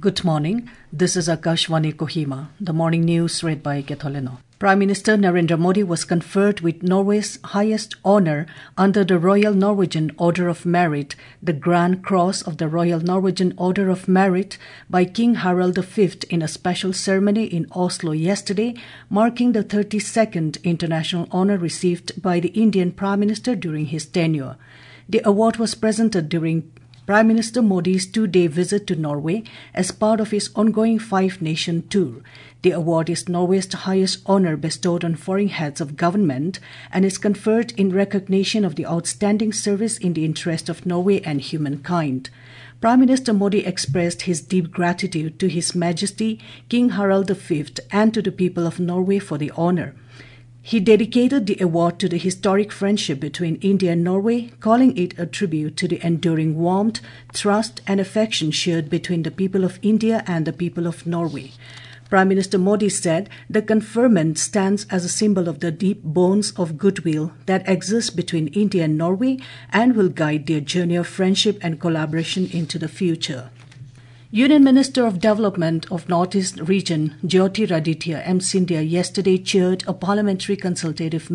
Good morning. This is Akashvani Kohima. The morning news read by Ketholeno. Prime Minister Narendra Modi was conferred with Norway's highest honour under the Royal Norwegian Order of Merit, the Grand Cross of the Royal Norwegian Order of Merit, by King Harald V in a special ceremony in Oslo yesterday, marking the 32nd international honour received by the Indian Prime Minister during his tenure. The award was presented during Prime Minister Modi's 2-day visit to Norway as part of his ongoing 5-nation tour. The award is Norway's highest honour bestowed on foreign heads of government and is conferred in recognition of the outstanding service in the interest of Norway and humankind. Prime Minister Modi expressed his deep gratitude to His Majesty King Harald V and to the people of Norway for the honour. He dedicated the award to the historic friendship between India and Norway, calling it a tribute to the enduring warmth, trust and affection shared between the people of India and the people of Norway. Prime Minister Modi said the conferment stands as a symbol of the deep bonds of goodwill that exist between India and Norway and will guide their journey of friendship and collaboration into the future. Union Minister of Development of Northeast Region Jyotiraditya M. Scindia yesterday chaired a parliamentary consultative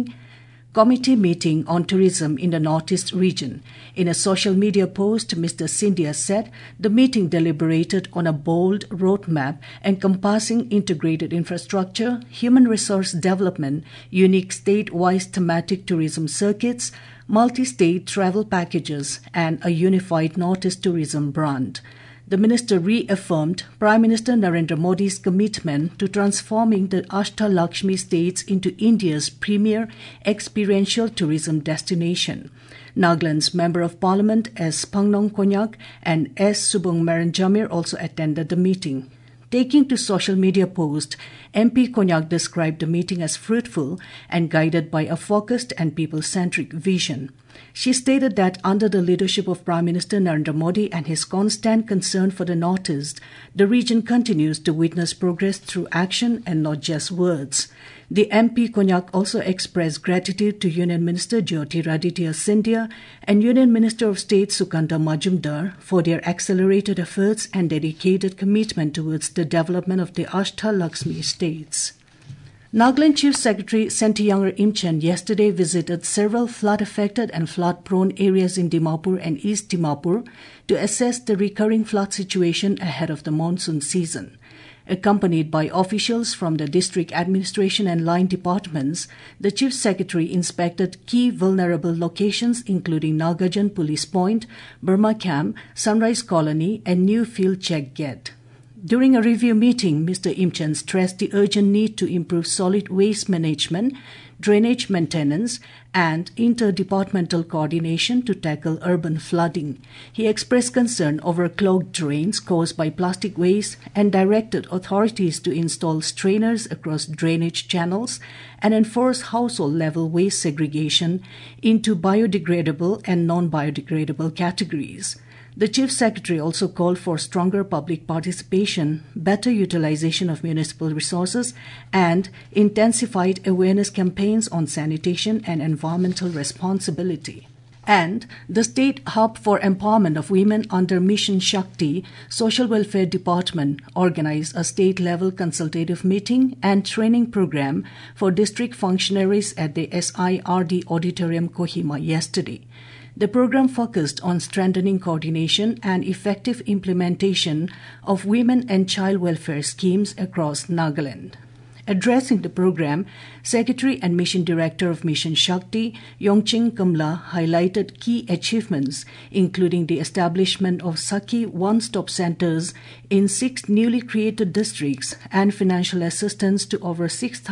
committee meeting on tourism in the Northeast region. In a social media post, Mr. Scindia said the meeting deliberated on a bold roadmap encompassing integrated infrastructure, human resource development, unique state-wise thematic tourism circuits, multi-state travel packages, and a unified Northeast tourism brand. The minister reaffirmed Prime Minister Narendra Modi's commitment to transforming the Ashtalakshmi states into India's premier experiential tourism destination. Nagaland's Member of Parliament S. Pangnong Konyak and S. Subung Meranjamir also attended the meeting. Taking to social media post, MP Konyak described the meeting as fruitful and guided by a focused and people-centric vision. She stated that under the leadership of Prime Minister Narendra Modi and his constant concern for the Northeast, the region continues to witness progress through action and not just words. The MP Konyak also expressed gratitude to Union Minister Jyotiraditya Scindia and Union Minister of State Sukanta Majumdar for their accelerated efforts and dedicated commitment towards the development of the Ashtalakshmi states. Nagaland Chief Secretary Sentiyangar Imchen yesterday visited several flood-affected and flood-prone areas in Dimapur and East Dimapur to assess the recurring flood situation ahead of the monsoon season. Accompanied by officials from the district administration and line departments, the Chief Secretary inspected key vulnerable locations including Nagajan Police Point, Burma Camp, Sunrise Colony and New Field Check Gate. During a review meeting, Mr. Imchen stressed the urgent need to improve solid waste management, drainage maintenance, and interdepartmental coordination to tackle urban flooding. He expressed concern over clogged drains caused by plastic waste and directed authorities to install strainers across drainage channels and enforce household-level waste segregation into biodegradable and non-biodegradable categories. The Chief Secretary also called for stronger public participation, better utilization of municipal resources, and intensified awareness campaigns on sanitation and environmental responsibility. And the State Hub for Empowerment of Women under Mission Shakti Social Welfare Department organized a state-level consultative meeting and training program for district functionaries at the SIRD Auditorium Kohima yesterday. The program focused on strengthening coordination and effective implementation of women and child welfare schemes across Nagaland. Addressing the program, Secretary and Mission Director of Mission Shakti, Yongching Kamla, highlighted key achievements, including the establishment of Sakhi one-stop centers in 6 newly created districts and financial assistance to over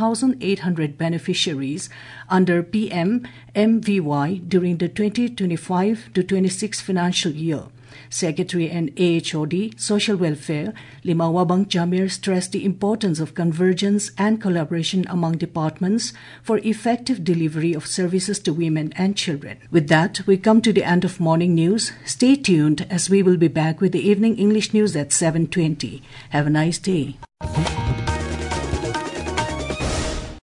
6,800 beneficiaries under PM MVY during the 2025-26 financial year. Secretary and AHOD, Social Welfare, Lima Wabang Jamir stressed the importance of convergence and collaboration among departments for effective delivery of services to women and children. With that, we come to the end of morning news. Stay tuned as we will be back with the evening English news at 7:20. Have a nice day.